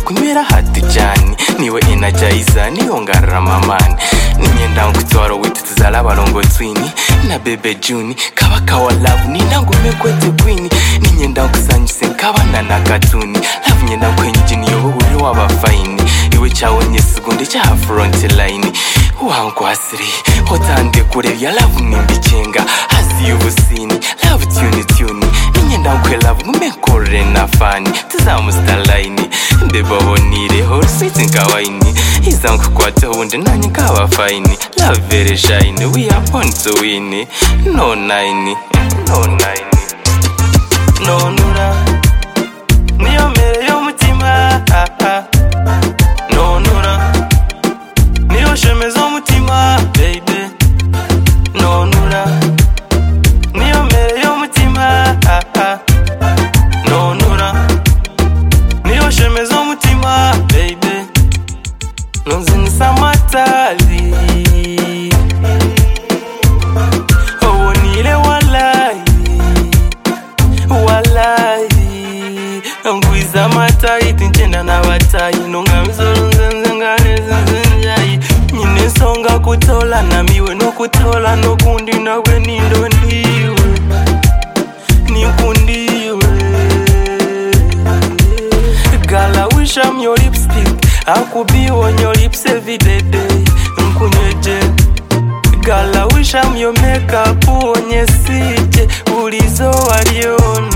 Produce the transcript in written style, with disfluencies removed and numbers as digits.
kunywera hati jani niwe energizer niyo ngaramamani ninyenda nkutwaro wituzala balongo twini na bebe Juni kabaka wa love ninangume kwete queen ninyenda nkusanyise nkabana na katuni love nyenda kwenyijini yo uri w'abafaini iwe cyawonye segunde cya front line wankwasiri hotande kure ya love nimbicenga hasi y'ubusini love tune ninyenda nkwe love ngumekore na fani tuzamustarline ndebabonire hor sweet nkawaini izanku kwate hunde nanye kabafaini love very shine we are born to win no nine no nura niyo mere yo mutima no nura niyo shemezo mutima baby no nura niyo mere yo mutima no nura niyo shemezo mutima baby nonzini samatali ngwiza matayi tinchenda nabatayi nongamizolunzenze nganezenzenjayi nyine songa kutola namiwe nokutola nokundi nawe nindo ndiwe nikundiwe Girl, I wish I'm your lipstick I could be on your lips every day nkunyeje Girl, I wish I'm your makeup onye sije ulizo waliona